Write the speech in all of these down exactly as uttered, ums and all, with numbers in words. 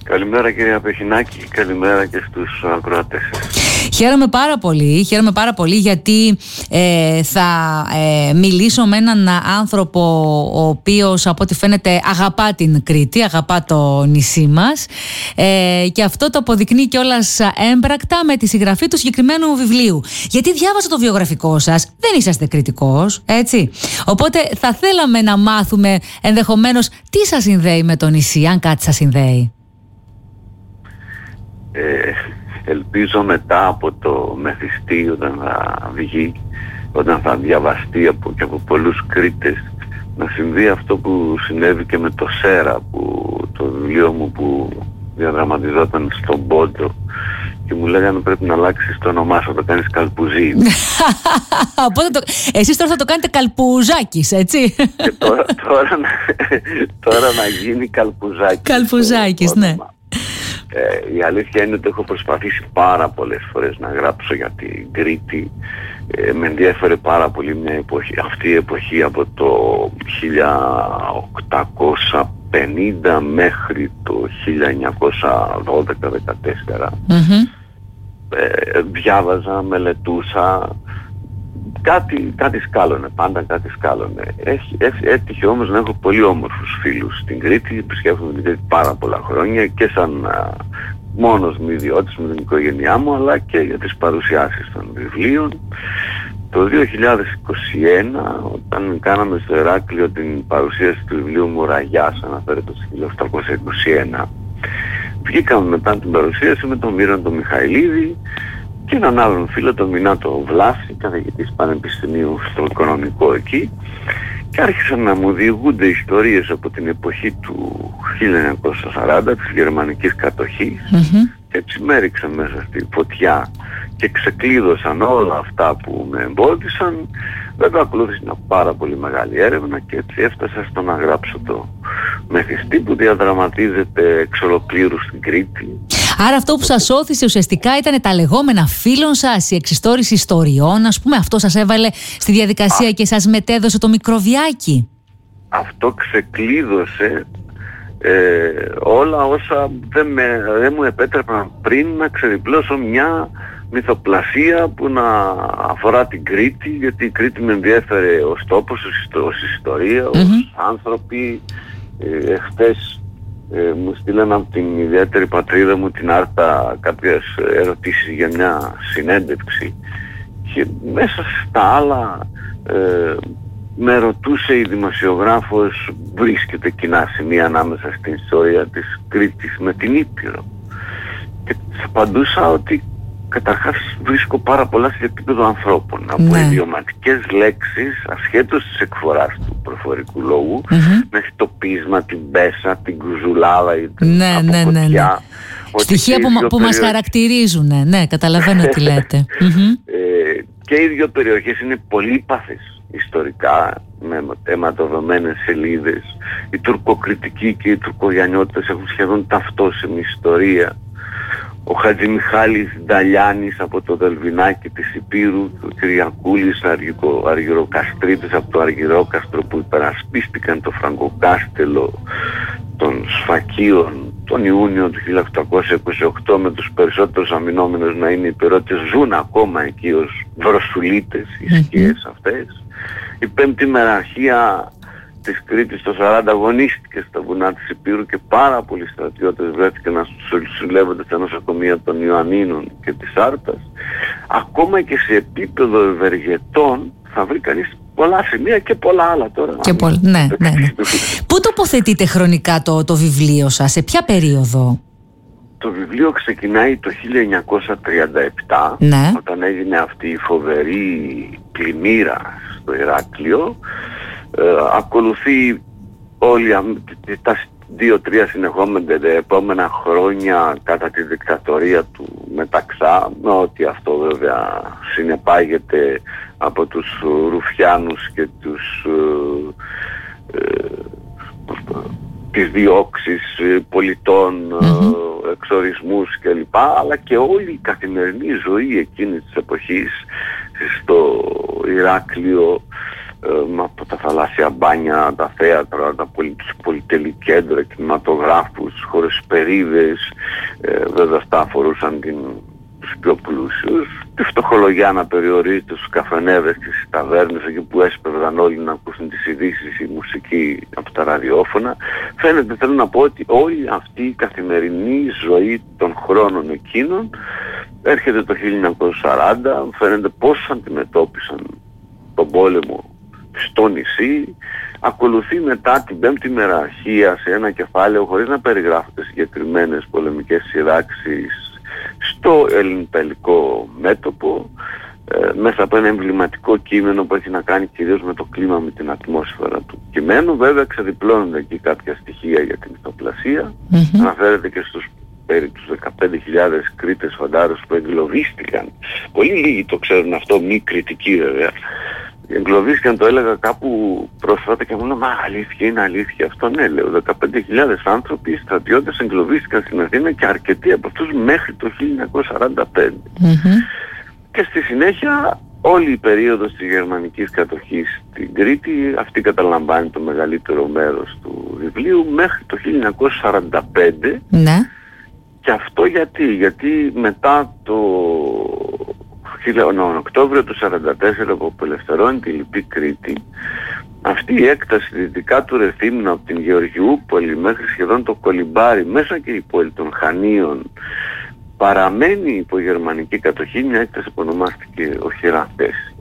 Καλημέρα κύριε Απεχινάκη, καλημέρα και στους ακροατές. Χαίρομαι πάρα πολύ, χαίρομαι πάρα πολύ γιατί ε, θα ε, μιλήσω με έναν άνθρωπο ο οποίος από ό,τι φαίνεται αγαπά την Κρήτη, αγαπά το νησί μας ε, και αυτό το αποδεικνύει κιόλας έμπρακτα με τη συγγραφή του συγκεκριμένου βιβλίου. Γιατί διάβασα το βιογραφικό σας, δεν είσαστε κριτικός, έτσι. Οπότε θα θέλαμε να μάθουμε ενδεχομένως τι σας συνδέει με το νησί, αν κάτι σας συνδέει. Ε, ελπίζω μετά από το Μεθυστή, όταν θα βγει, όταν θα διαβαστεί από, και από πολλούς Κρήτες, να συμβεί αυτό που συνέβη και με το Σέρα, που, το βιβλίο μου που διαδραματιζόταν στον Πόντο και μου λέγανε πρέπει να αλλάξεις το όνομά σου, να το κάνεις Καλπουζή. Οπότε το, εσείς τώρα θα το κάνετε Καλπουζάκης, έτσι. Και τώρα, τώρα, τώρα να γίνει Καλπουζάκης. Καλπουζάκης, ναι. Ε, η αλήθεια είναι ότι έχω προσπαθήσει πάρα πολλές φορές να γράψω για την Κρήτη. Ε, με ενδιέφερε πάρα πολύ μια εποχή, αυτή η εποχή από το χίλια οκτακόσια πενήντα μέχρι το χίλια εννιακόσια δώδεκα δεκατέσσερα. Mm-hmm. Ε, διάβαζα, μελετούσα, κάτι, κάτι σκάλωνε, πάντα κάτι σκάλωνε. Έχει, έτυχε όμως να έχω πολύ όμορφους φίλους στην Κρήτη, επισκέφτομαι την Κρήτη πάρα πολλά χρόνια και σαν α, μόνος μου ιδιώτης με την οικογένειά μου, αλλά και για τις παρουσιάσεις των βιβλίων. Το δύο χιλιάδες είκοσι ένα, όταν κάναμε στο Ηράκλειο την παρουσίαση του βιβλίου μου «Ραγιάς», αναφέρεται στο χίλια οκτακόσια είκοσι ένα, βγήκαμε μετά την παρουσίαση με τον Μύρον τον Μιχαηλίδη και έναν άλλον φίλο, τον Μινάτο Βλάση, καθηγητής πανεπιστημίου στο οικονομικό εκεί, και άρχισαν να μου διηγούνται ιστορίες από την εποχή του χίλια εννιακόσια σαράντα, της γερμανικής κατοχής, mm-hmm. και έτσι με έριξαν μέσα στη φωτιά και ξεκλείδωσαν όλα αυτά που με εμπόδισαν. Βέβαια ακολούθησε μια πάρα πολύ μεγάλη έρευνα και έτσι έφτασα στο να γράψω το Μεθυστή, που διαδραματίζεται εξ ολοκλήρου στην Κρήτη. Άρα αυτό που σας όθησε ουσιαστικά ήταν τα λεγόμενα φίλων σας, η εξιστόρηση ιστοριών, ας πούμε, αυτό σας έβαλε στη διαδικασία Α, και σας μετέδωσε το μικροβιάκι. Αυτό ξεκλείδωσε ε, όλα όσα δεν, με, δεν μου επέτρεπαν πριν να ξεδιπλώσω μια μυθοπλασία που να αφορά την Κρήτη, γιατί η Κρήτη με ενδιέφερε ως τόπος, ως ιστορία, ως mm-hmm. άνθρωποι. Ε, εχθές ε, μου στείλαν από την ιδιαίτερη πατρίδα μου, την Άρτα, κάποιες ερωτήσεις για μια συνέντευξη και μέσα στα άλλα ε, με ρωτούσε η δημοσιογράφος, βρίσκεται κοινά σημεία ανάμεσα στην ιστορία της Κρήτης με την Ήπειρο, και θα απαντούσα ότι καταρχάς βρίσκω πάρα πολλά σε επίπεδο ανθρώπων, από ναι. ιδιωματικές λέξεις, ασχέτως της εκφοράς του προφορικού λόγου, mm-hmm. μέχρι το πείσμα, την πέσα, την κουζουλάδα, την ναι, αποκοτιά. Ναι, ναι, ναι. Στοιχεία που, που περιοχ... μας χαρακτηρίζουν, ναι, καταλαβαίνω τι λέτε. Mm-hmm. ε, και οι δύο περιοχές είναι πολύπαθες ιστορικά, με αιματοδομένες σελίδες. Οι τουρκοκριτικοί και οι τουρκογιαννιώτες έχουν σχεδόν ταυτόσιμη ιστορία. Ο Χατζημιχάλης Νταλιάνης από το Δελβινάκι της Υπήρου, ο Κυριακούλης Αργυροκαστρίτης από το Αργυρόκαστρο, που υπερασπίστηκαν το Φραγκοκάστελο των Σφακίων τον Ιούνιο του χίλια οκτακόσια είκοσι οκτώ, με τους περισσότερους αμυνόμενους να είναι υπηρώτες, ζουν ακόμα εκεί ως βροσουλίτες οι σκιές αυτές. Η πέμπτη μεραρχία της Κρήτης το σαράντα αγωνίστηκε στα βουνά της Υπήρου και πάρα πολλοί στρατιώτες βρέθηκαν να συλλεύονται στα νοσοκομεία των Ιωαννίνων και της Άρτας. Ακόμα και σε επίπεδο ευεργετών θα βρει κανείς πολλά σημεία και πολλά άλλα τώρα. Και πολλ... ναι, ναι, ναι. Πού τοποθετείτε χρονικά το, το βιβλίο σας, σε ποια περίοδο? Το βιβλίο ξεκινάει το χίλια εννιακόσια τριάντα επτά, ναι. όταν έγινε αυτή η φοβερή πλημμύρα στο Ηράκλειο. Ε, ακολουθεί όλοι τα δύο-τρία συνεχόμενα επόμενα χρόνια κατά τη δικτατορία του Μεταξά, με ό,τι αυτό βέβαια συνεπάγεται από τους Ρουφιάνους και τους ε, ε, τις διώξεις πολιτών, mm-hmm. εξορισμούς κλπ, αλλά και όλη η καθημερινή ζωή εκείνης της εποχής στο Ηράκλειο, ε, από τα θαλάσσια μπάνια, τα θέατρα, τα πολυ, πολυτελικέντρα, κινηματογράφους, χωρεσπερίδες, ε, βέβαια αυτά αφορούσαν την, τους πιο πλούσιους. Τη φτωχολογιά να περιορίζεται στους καφενέδες και στις ταβέρνες, εκεί που έσπευδαν όλοι να ακούσουν τις ειδήσεις, η μουσική από τα ραδιόφωνα. Φαίνεται, θέλω να πω, ότι όλη αυτή η καθημερινή ζωή των χρόνων εκείνων έρχεται το χίλια εννιακόσια σαράντα, φαίνεται πώς αντιμετώπισαν τον πόλεμο στο νησί. Ακολουθεί μετά την πέμπτη μεραρχία σε ένα κεφάλαιο, χωρίς να περιγράφονται συγκεκριμένες πολεμικές σειράξεις, στο ελληνιταλικό μέτωπο, ε, μέσα από ένα εμβληματικό κείμενο που έχει να κάνει κυρίως με το κλίμα, με την ατμόσφαιρα του κειμένου. Βέβαια ξεδιπλώνονται εκεί κάποια στοιχεία για την ηθοπλασία. Mm-hmm. Αναφέρεται και στους περί τους δεκαπέντε χιλιάδες Κρήτες φαντάρους που εγκλωβίστηκαν. Πολύ λίγοι το ξέρουν αυτό, μη κριτικοί βέβαια. Εγκλωβίστηκαν, το έλεγα κάπου πρόσφατα και μου λέω, μα αλήθεια είναι αλήθεια αυτό? Ναι, λέω, δεκαπέντε χιλιάδες άνθρωποι, στρατιώτες, εγκλωβίστηκαν στην Αθήνα και αρκετοί από αυτούς μέχρι το χίλια εννιακόσια σαράντα πέντε. Mm-hmm. Και στη συνέχεια όλη η περίοδος της γερμανικής κατοχής στην Κρήτη, αυτή καταλαμβάνει το μεγαλύτερο μέρος του βιβλίου, μέχρι το χίλια εννιακόσια σαράντα πέντε. Ναι. Και αυτό γιατί, γιατί μετά το τον Οκτώβριο του χίλια εννιακόσια σαράντα τέσσερα που απελευθερώνει τη λοιπή Κρήτη, αυτή η έκταση δυτικά του Ρεθύμνου από την Γεωργιούπολη μέχρι σχεδόν το Κολυμπάρι, μέσα και η πόλη των Χανίων, παραμένει υπό γερμανική κατοχή, μια έκταση που ονομάστηκε οχυρά θέση.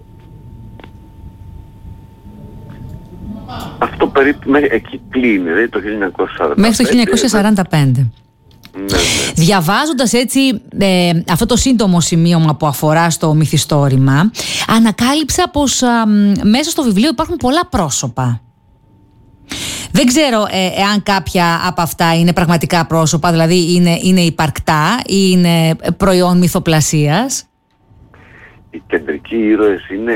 Αυτό περίπου εκεί κλείνει, δηλαδή το χίλια εννιακόσια σαράντα πέντε. Μέχρι το χίλια εννιακόσια σαράντα πέντε. Ναι, ναι. Διαβάζοντας έτσι ε, αυτό το σύντομο σημείωμα που αφορά στο μυθιστόρημα, ανακάλυψα πως α, μέσα στο βιβλίο υπάρχουν πολλά πρόσωπα. Δεν ξέρω ε, εάν κάποια από αυτά είναι πραγματικά πρόσωπα, δηλαδή είναι, είναι υπαρκτά ή είναι προϊόν μυθοπλασίας. Οι κεντρικοί ήρωες είναι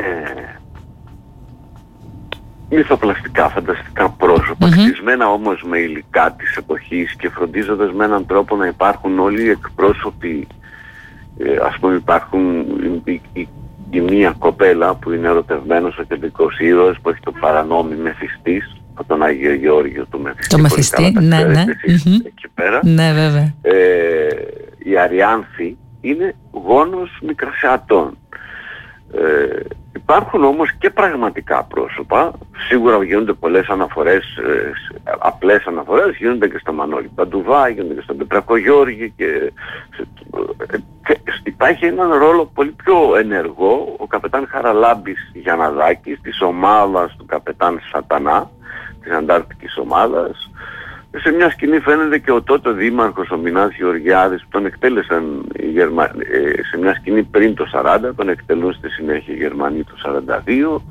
μυθοπλαστικά, φανταστικά πρόσωπα, mm-hmm. χτισμένα όμως με υλικά της εποχής και φροντίζοντας με έναν τρόπο να υπάρχουν όλοι οι εκπρόσωποι. Ε, ας πούμε υπάρχουν η, η, η μία κοπέλα που είναι ερωτευμένος ο κεντρικός ήρωας, που έχει το παρανόμι Μεθυστής από τον Άγιο Γεώργιο του Μεθυστή. Το Μεθυστή, ναι, ναι. Mm-hmm. Εκεί πέρα. Ναι, βέβαια. Ε, η Αριάνθη είναι γόνος Μικρασιατών. Ε, υπάρχουν όμως και πραγματικά πρόσωπα. Σίγουρα γίνονται πολλές αναφορές, ε, απλές αναφορές, γίνονται και στο Μανώλη Παντουβά, γίνονται και στον Πετρακό Γιώργη και, ε, και υπάρχει έναν ρόλο πολύ πιο ενεργό ο καπετάν Χαραλάμπης Γιανναδάκης της ομάδας του καπετάν Σατανά, της Αντάρτικης ομάδας. Σε μια σκηνή φαίνεται και ο τότε δήμαρχος ο Μινάς Γεωργιάδης, που τον εκτέλεσαν οι Γερμα... σε μια σκηνή πριν το σαράντα, τον εκτελούν στη συνέχεια οι Γερμανοί το σαράντα δύο.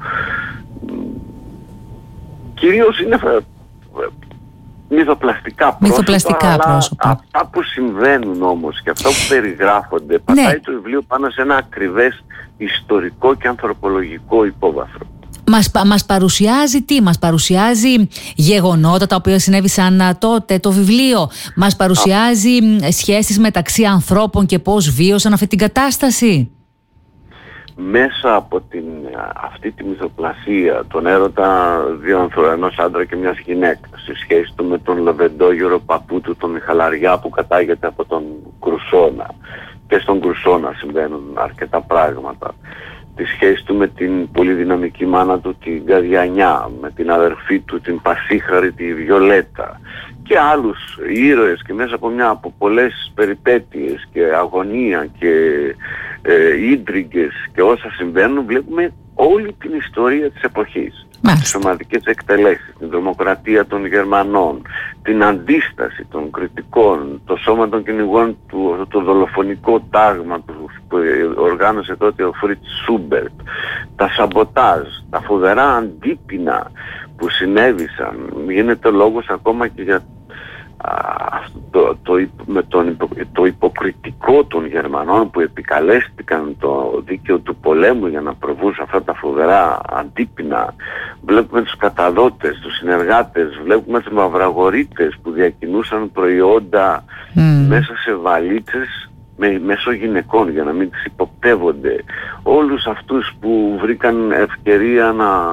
Κυρίως είναι μυθοπλαστικά πρόσωπα, μυθοπλαστικά αλλά πρόσωπα. Αυτά που συμβαίνουν όμως και αυτά που περιγράφονται, πατάει ναι. το βιβλίο πάνω σε ένα ακριβές ιστορικό και ανθρωπολογικό υπόβαθρο. Μας, μας παρουσιάζει τι, μας παρουσιάζει γεγονότα τα οποία συνέβησαν τότε το βιβλίο, μας παρουσιάζει Α. σχέσεις μεταξύ ανθρώπων και πώς βίωσαν αυτή την κατάσταση. Μέσα από την, αυτή τη μυθοπλασία, τον έρωτα δύο ανθρώπων, ενός άντρα και μιας γυναίκας, στη σχέση του με τον λεβεντόγερο παππού του, τον Μιχαλαριά, που κατάγεται από τον Κρουσόνα, και στον Κρουσόνα συμβαίνουν αρκετά πράγματα. Τη σχέση του με την πολύ δυναμική μάνα του την Καδιανιά, με την αδερφή του την Πασίχραρη τη Βιολέτα και άλλους ήρωες, και μέσα από μια από πολλές περιπέτειες και αγωνία και ε, ίντριγκες και όσα συμβαίνουν, βλέπουμε όλη την ιστορία της εποχής. Τις ομαδικές εκτελέσεις, την τρομοκρατία των Γερμανών, την αντίσταση των κριτικών, το σώμα των κυνηγών του, το δολοφονικό τάγμα του που οργάνωσε τότε ο Φριτς Σούμπερτ, τα σαμποτάζ, τα φοβερά αντίπεινα που συνέβησαν. Γίνεται λόγος ακόμα και για αυτό το, το, με τον υπο, το υποκριτικό των Γερμανών που επικαλέστηκαν το δίκαιο του πολέμου για να προβούν σε αυτά τα φοβερά αντίπεινα. Βλέπουμε τους καταδότες, τους συνεργάτες, βλέπουμε τους μαυραγορείτες που διακινούσαν προϊόντα mm. μέσα σε βαλίτσες με, μέσω γυναικών για να μην τις υποπτεύονται. Όλους αυτούς που βρήκαν ευκαιρία να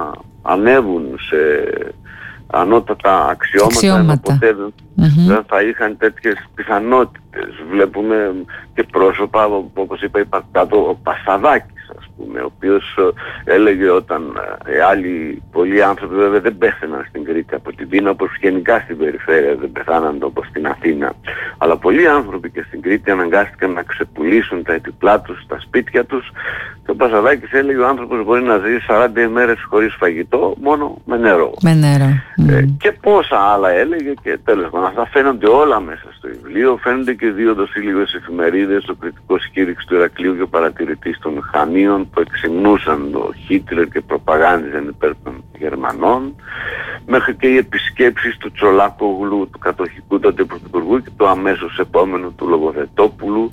ανέβουν σε ανώτατα αξιώματα, αξιώματα. Ποτέ δεν, mm-hmm. δεν θα είχαν τέτοιες πιθανότητες. Βλέπουμε και πρόσωπα, όπως είπα, είπα κάτω, ο Πασαδάκης, ας πούμε, ο οποίος έλεγε όταν ε, άλλοι πολλοί άνθρωποι βέβαια δεν πέθαιναν στην Κρήτη από την πείνα, όπως γενικά στην περιφέρεια δεν πεθάναν όπως στην Αθήνα, αλλά πολλοί άνθρωποι και στην Κρήτη αναγκάστηκαν να ξεπουλήσουν τα επιπλά τους, τα σπίτια τους, και ο Πασαδάκης έλεγε ο άνθρωπος μπορεί να ζει σαράντα ημέρες χωρίς φαγητό μόνο με νερό. Με νερό. Ε, Mm. και πόσα άλλα έλεγε, και τέλος πάντων αυτά φαίνονται όλα μέσα στο βιβλίο. Φαίνονται και δύο δοσύλλογες εφημερίδες, ο κριτικός κήρυξ του Ηρακλείου και ο παρατηρητής των Χανίων, που εξυμνούσαν το Χίτλερ και προπαγάνδιζαν υπέρ των Γερμανών, μέχρι και οι επισκέψεις του Τσολάκογλου, του κατοχικού τότε πρωθυπουργού, και το αμέσως επόμενο του Λογοθετόπουλου.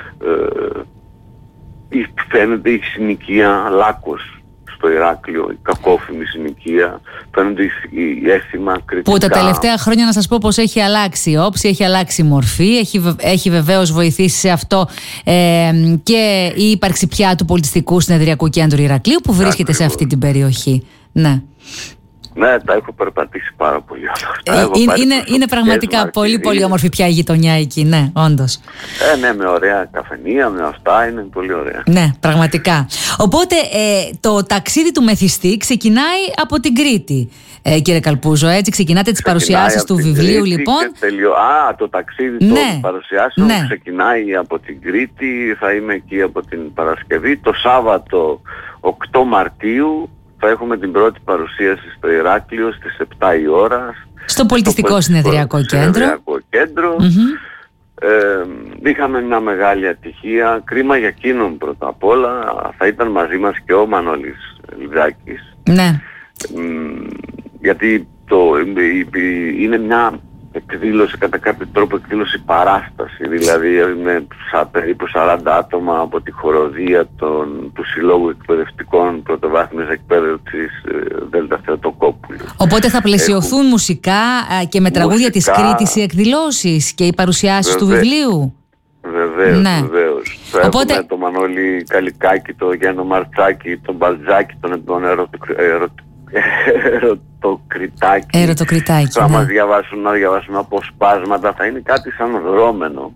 Ε, φαίνεται η συνοικία Λάκκος στο Ηράκλειο, η κακόφημη συνοικία, φαίνονται η αίσθημα κριτικά. Που τα τελευταία χρόνια, να σας πω, πως έχει αλλάξει η όψη, έχει αλλάξει η μορφή, έχει, έχει βεβαίως βοηθήσει σε αυτό ε, και η ύπαρξη πια του Πολιτιστικού Συνεδριακού Κέντρου Ηρακλείου, που βρίσκεται Ακριβώς. σε αυτή την περιοχή. Ναι. Ναι, τα έχω περπατήσει πάρα πολύ όλα αυτά. Ε, είναι είναι, είναι πραγματικά μαρτυρίες. πολύ πολύ όμορφη πια η γειτονιά εκεί, ναι, όντως. Ε, ναι, με ωραία καφενεία, με αυτά, είναι πολύ ωραία. Ναι, πραγματικά. Οπότε ε, το ταξίδι του μεθυστή ξεκινάει από την Κρήτη, ε, κύριε Καλπούζο, έτσι, ξεκινάτε τις παρουσιάσεις του βιβλίου, Κρήτη, λοιπόν. Τελειώ... Α, το ταξίδι ναι. των παρουσιάσεων ναι. ξεκινάει από την Κρήτη, θα είμαι εκεί από την Παρασκευή. Το Σάββατο οκτώ Μαρτίου θα έχουμε την πρώτη παρουσίαση στο Ηράκλειο στις επτά η ώρα. Στο Πολιτιστικό Συνεδριακό Κέντρο. κέντρο. Mm-hmm. Ε, είχαμε μια μεγάλη ατυχία. Κρίμα για εκείνον πρώτα απ' όλα. Θα ήταν μαζί μας και ο Μανώλης Λιδάκης. Ναι. Ε, γιατί το, είναι μια εκδήλωση, κατά κάποιο τρόπο εκδήλωση παράσταση, δηλαδή με περίπου σαράντα άτομα από τη χοροδία των, του Συλλόγου Εκπαιδευτικών Πρωτοβάθμιας Εκπαίδευσης Δέλτα Θεοτοκόπουλου. Οπότε θα πλαισιωθούν Έχουν... μουσικά και με τραγούδια μουσικά... της Κρήτης οι εκδηλώσεις και οι παρουσιάσεις Βεβαίως. του βιβλίου. Βεβαίως, ναι. βεβαίως. Θα Οπότε... έχουμε τον Μανώλη Καλικάκη, τον Γιάννο Μαρτσάκη, τον Μπαλτζάκη, τον, τον ερωτικό Ερωτοκριτάκι. Ερωτοκριτάκι, θα ναι. μας διαβάσουν, να διαβάσουν αποσπάσματα, θα είναι κάτι σαν δρόμενο.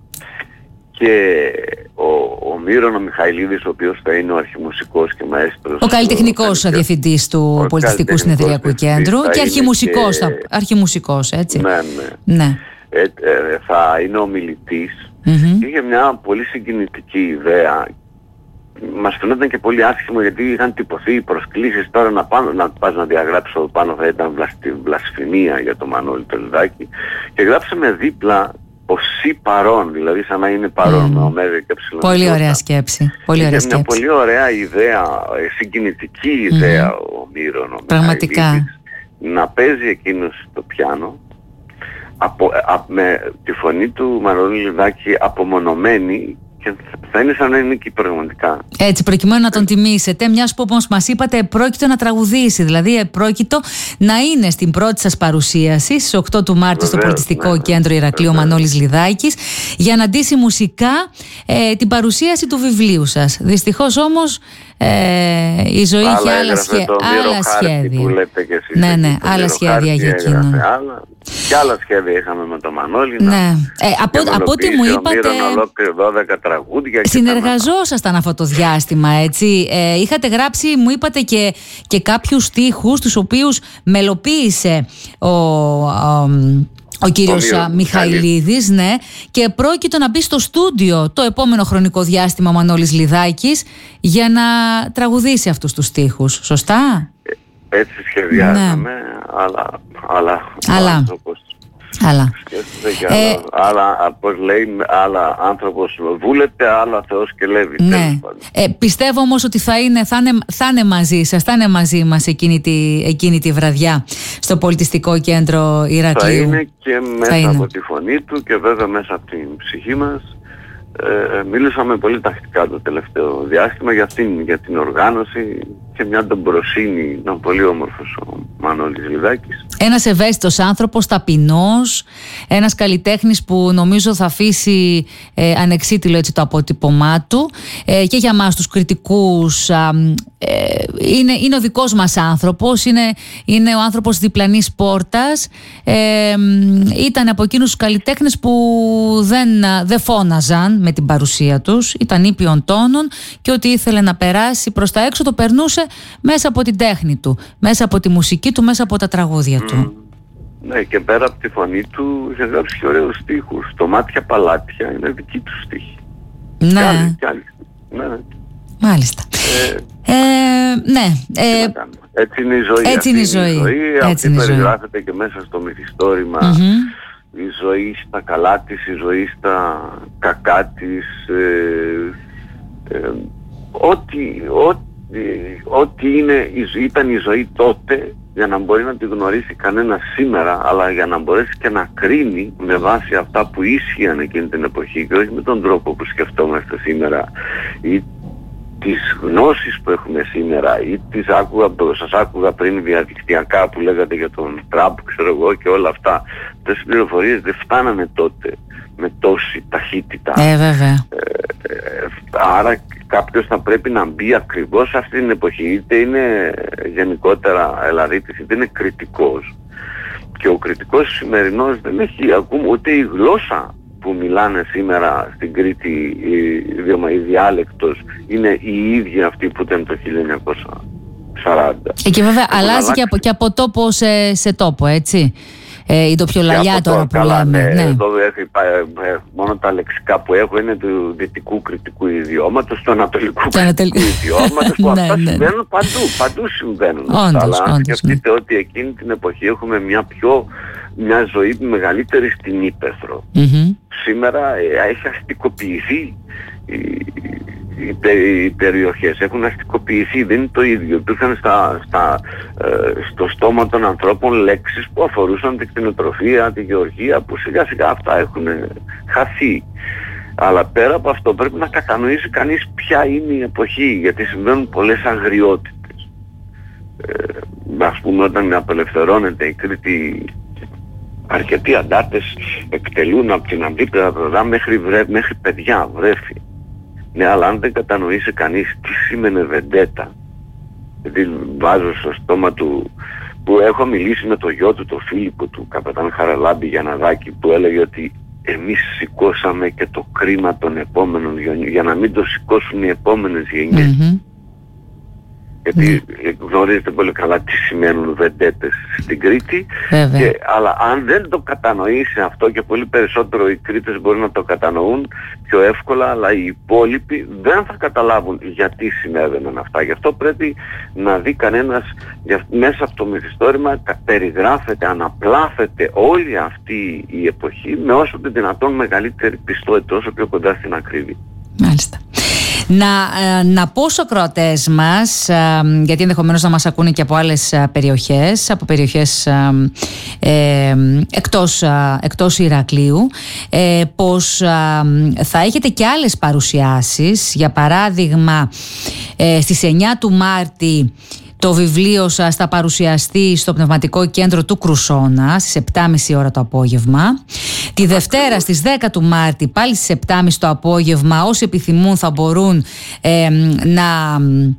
Και ο, ο Μύρον ο Μιχαηλίδης, ο οποίος θα είναι ο αρχιμουσικός και μαέστρος, ο καλλιτεχνικός ο διευθυντής του Πολιτιστικού Συνεδριακού Κέντρου και αρχιμουσικός, και... θα, αρχιμουσικός, έτσι. Ναι, ναι. ναι. Ε, ε, θα είναι ο μιλητής. Mm-hmm. Είχε μια πολύ συγκινητική ιδέα. Μας φαινόταν και πολύ άσχημο, γιατί είχαν τυπωθεί οι προσκλήσεις τώρα να, πάνω, να πας να διαγράψω πάνω, θα ήταν βλασφημία για το Μανώλη το Λιδάκη, και γράψαμε δίπλα ο σι παρόν, δηλαδή σαν να είναι παρόν, mm. με ωμέγα και ψηλό. Πολύ ωραία σκέψη. Πολύ ωραία σκέψη. Μια πολύ ωραία ιδέα, συγκινητική ιδέα mm. ο Μύρον, ο πραγματικά. Να παίζει εκείνος το πιάνο από, α, με τη φωνή του Μανώλη Λιδάκη απομονωμένη, και θα είναι σαν να είναι εκεί πραγματικά. Έτσι, προκειμένου να τον τιμήσετε, μιας που όπως μας είπατε επρόκειτο να τραγουδήσει, δηλαδή επρόκειτο να είναι στην πρώτη σας παρουσίαση στις οκτώ του Μάρτη στο Πολιτιστικό ναι, Κέντρο Ηρακλείου Μανώλης Λιδάκης, για να ντύσει μουσικά ε, την παρουσίαση του βιβλίου σας. Δυστυχώς όμως ε, η ζωή άλλα είχε άλλα, σχέ... άλλα σχέδια. Που λέτε και εσείς, ναι, ναι, άλλα σχέδια για εκείνο. Και άλλα σχέδια είχαμε με τον Μανώλη. Ναι. Ε, από, από ό,τι μου είπατε, δώδεκα τραγούδια. Συνεργαζόσασταν αυτό το διάστημα, έτσι. Ε, είχατε γράψει, μου είπατε, και, και κάποιους στίχους, τους οποίους μελοποίησε ο... ο Ο κύριος Μιχαηλίδης, ναι, και πρόκειτο να μπει στο στούντιο το επόμενο χρονικό διάστημα ο Μανώλης Λιδάκης για να τραγουδήσει αυτούς τους στίχους, σωστά? Έτσι σχεδιάζαμε, ναι. αλλά, αλλά, αλλά. άνθρωπος, αλλά. Ε, άλλα, πώς λέει, άλλα άνθρωπος βούλεται, άλλα Θεός και λέβει. Ναι. Ε, πιστεύω όμως ότι θα είναι, θα, είναι, θα είναι μαζί σας, θα είναι μαζί μας εκείνη τη, εκείνη τη βραδιά στο Πολιτιστικό Κέντρο Ηρακλείου. Θα είναι και μέσα είναι. από τη φωνή του και βέβαια μέσα από την ψυχή μας. Ε, μίλησαμε πολύ τακτικά το τελευταίο διάστημα για την, για την οργάνωση και μια ντομπροσύνη. Ήταν πολύ όμορφος ο Μανώλης Λιδάκης. Ένας ευαίσθητος άνθρωπος, ταπεινός, ένας καλλιτέχνης που νομίζω θα αφήσει ε, ανεξίτηλο έτσι το αποτύπωμά του ε, και για μας τους κριτικούς α, ε, είναι, είναι ο δικός μας άνθρωπος, είναι, είναι ο άνθρωπος διπλανής πόρτας, ε, ήταν από εκείνους τους καλλιτέχνες που δεν, δεν φώναζαν με την παρουσία τους, ήταν ήπιον τόνων και ό,τι ήθελε να περάσει προς τα έξω το περνούσε μέσα από την τέχνη του, μέσα από τη μουσική του, μέσα από τα τραγούδια του. Mm. Ναι, και πέρα από τη φωνή του είχε γράψει και ωραίους στίχους. Το Μάτια Παλάτια είναι δική του στίχη. Ναι. Και άλλοι, και άλλοι. Ναι. Μάλιστα. Ε, ε, ναι. Ε, έτσι είναι η ζωή. Έτσι είναι η ζωή. ζωή. Έτσι αυτή είναι περιγράφεται ζωή. Και μέσα στο μυθιστόρημα. Mm-hmm. Η ζωή στα καλά της, η ζωή στα κακά της. Ε, ε, ό,τι, ό,τι, ό,τι είναι, ήταν η ζωή τότε, για να μπορεί να τη γνωρίσει κανένα σήμερα, αλλά για να μπορέσει και να κρίνει με βάση αυτά που ίσχυαν εκείνη την εποχή και όχι με τον τρόπο που σκεφτόμαστε σήμερα ή τις γνώσεις που έχουμε σήμερα ή τις άκουγα, σας άκουγα πριν διαδικτυακά που λέγατε για τον Τραμπ, ξέρω εγώ, και όλα αυτά. Αυτές οι πληροφορίες δεν φτάνανε τότε με τόση ταχύτητα. Ε, βέβαια. Ε, ε, άρα κάποιος θα πρέπει να μπει ακριβώς σε αυτή την εποχή, είτε είναι γενικότερα ελαρίτης, είτε είναι κριτικός. Και ο κριτικός σημερινός δεν έχει ακούμε ούτε η γλώσσα που μιλάνε σήμερα στην Κρήτη, η, η διάλεκτος είναι η ίδια αυτή που ήταν το χίλια εννιακόσια σαράντα. Ε, και βέβαια αλλάζει αλλάξει... και, από, και από τόπο σε, σε τόπο, έτσι. Ε, η τοπιολαλιά τώρα που λέμε. Ναι, ναι. Εδώ έχει, ε, μόνο τα λεξικά που έχω είναι του δυτικού κριτικού ιδιώματος, του ανατολικού κριτικού ιδιώματος, που αυτά ναι, συμβαίνουν ναι. παντού, παντού συμβαίνουν. Όντως, αλλά αν όντως, σκεφτείτε ναι. ότι εκείνη την εποχή έχουμε μια πιο μια ζωή μεγαλύτερη στην ύπαιθρο. Mm-hmm. Σήμερα ε, έχει αστικοποιηθεί η, οι, οι περιοχές, έχουν αστικοποιηθεί, δεν είναι το ίδιο. Υπήρχαν στα, στα, ε, στο στόμα των ανθρώπων λέξεις που αφορούσαν την κτηνοτροφία, τη γεωργία, που σιγά σιγά αυτά έχουν χαθεί. Αλλά πέρα από αυτό πρέπει να κατανοήσει κανείς ποια είναι η εποχή, γιατί συμβαίνουν πολλές αγριότητες. Ε, ας πούμε, όταν απελευθερώνεται η Κρήτη, αρκετοί αντάρτες εκτελούν από την Αντίπεδα μέχρι, βρε, μέχρι παιδιά, βρέφη. Ναι, αλλά αν δεν κατανοήσει κανείς τι σήμαινε βεντέτα, γιατί βάζω στο στόμα του, που έχω μιλήσει με το γιο του, το Φίλιππο του καπετάν Χαραλάμπη Γιανναδάκη, που έλεγε ότι εμείς σηκώσαμε και το κρίμα των επόμενων γενιών για να μην το σηκώσουν οι επόμενες γενιές. Mm-hmm. Γιατί mm. γνωρίζετε πολύ καλά τι σημαίνουν βεντέτες στην Κρήτη, και, αλλά αν δεν το κατανοήσει αυτό, και πολύ περισσότερο οι Κρήτες μπορεί να το κατανοούν πιο εύκολα, αλλά οι υπόλοιποι δεν θα καταλάβουν γιατί συνέβαιναν αυτά. Γι' αυτό πρέπει να δει κανένας, μέσα από το μυθιστόρημα περιγράφεται, αναπλάθεται όλη αυτή η εποχή με όσο το δυνατόν μεγαλύτερη πιστότητα, όσο πιο κοντά στην ακρίβεια. Μάλιστα. Να, να πω στους ακροατές μας, γιατί ενδεχομένως να μας ακούνε και από άλλες περιοχές, από περιοχές ε, εκτός, εκτός Ηρακλείου, ε, πως θα έχετε και άλλες παρουσιάσεις. Για παράδειγμα, ε, στις εννιά του Μάρτη το βιβλίο σας θα παρουσιαστεί στο Πνευματικό Κέντρο του Κρουσόνα στις επτά και μισή ώρα το απόγευμα. Τη Δευτέρα στις δέκα του Μάρτη πάλι στις επτά και μισή το απόγευμα, όσοι επιθυμούν θα μπορούν ε, να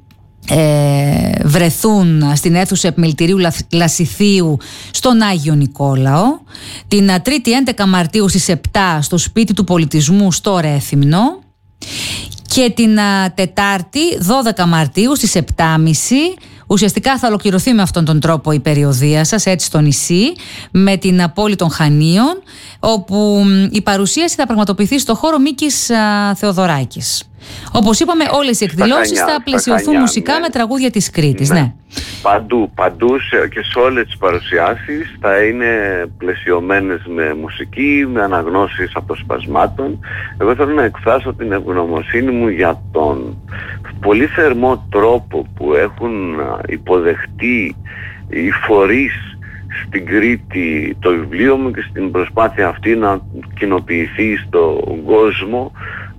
ε, βρεθούν στην αίθουσα επιμελητηρίου Λασιθίου στον Άγιο Νικόλαο. Την Τρίτη έντεκα Μαρτίου στις επτά στο Σπίτι του Πολιτισμού στο Ρέθυμνο. Και την α, Τετάρτη δώδεκα Μαρτίου στις επτά και μισή ουσιαστικά θα ολοκληρωθεί με αυτόν τον τρόπο η περιοδεία σας, έτσι στο νησί, με την πόλη των Χανίων, όπου η παρουσίαση θα πραγματοποιηθεί στο χώρο Μίκης α, Θεοδωράκης. Όπως είπαμε, όλες οι εκδηλώσεις θα πλαισιωθούν μουσικά, ναι, με τραγούδια της Κρήτης. Ναι. Ναι. Παντού, παντού σε, και σε όλες τις παρουσιάσεις θα είναι πλαισιωμένες με μουσική, με αναγνώσεις αποσπασμάτων. Εγώ θέλω να εκφράσω την ευγνωμοσύνη μου για τον πολύ θερμό τρόπο που έχουν υποδεχτεί οι φορείς στην Κρήτη το βιβλίο μου και στην προσπάθεια αυτή να κοινοποιηθεί στον κόσμο,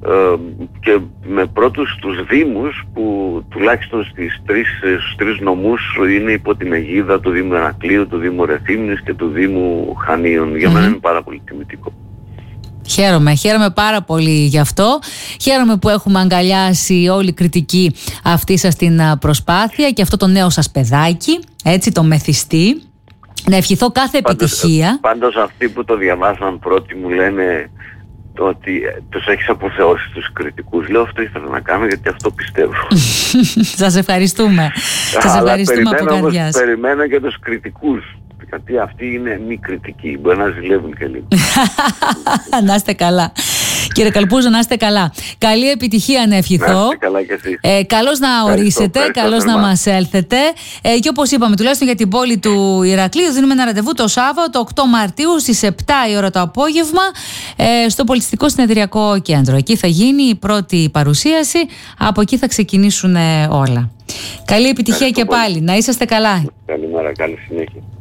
ε, και με πρώτους τους δήμους που τουλάχιστον στις τρεις, στους τρεις νομούς είναι υπό την αιγίδα του Δήμου Ηρακλείου, του Δήμου Ρεθύμνης και του Δήμου Χανίων. Για mm-hmm. μένα είναι πάρα πολύ τιμητικό. Χαίρομαι, χαίρομαι πάρα πολύ γι' αυτό. Χαίρομαι που έχουμε αγκαλιάσει όλη η κριτική αυτή σας την προσπάθεια και αυτό το νέο σας παιδάκι, έτσι, το μεθυστή. Να ευχηθώ κάθε πάντως, επιτυχία. Πάντως αυτοί που το διαβάσαν πρώτοι μου λένε ότι τους έχεις αποθεώσει τους κριτικούς. Λέω αυτό ήθελα να κάνω γιατί αυτό πιστεύω. Σας ευχαριστούμε. Σας ευχαριστούμε από καρδιάς. Περιμένω και τους κριτικούς. Γιατί αυτοί είναι μη κριτικοί. Μπορεί να ζηλεύουν και λίγο. Να είστε καλά. Κύριε Καλπούζο, να είστε καλά. Καλή επιτυχία να ευχηθώ. Να είστε καλά κι εσείς. Ε, καλώς να ορίσετε, καλώς να μας έλθετε. Ε, και όπως είπαμε, τουλάχιστον για την πόλη του Ηρακλείου, δίνουμε ένα ραντεβού το Σάββατο, οκτώ Μαρτίου, στις επτά η ώρα το απόγευμα, ε, στο Πολιτιστικό Συνεδριακό Κέντρο. Εκεί θα γίνει η πρώτη παρουσίαση. Από εκεί θα ξεκινήσουν όλα. Καλή επιτυχία και πάλι. Να είσαστε καλά. Καλημέρα, καλή συνέχεια.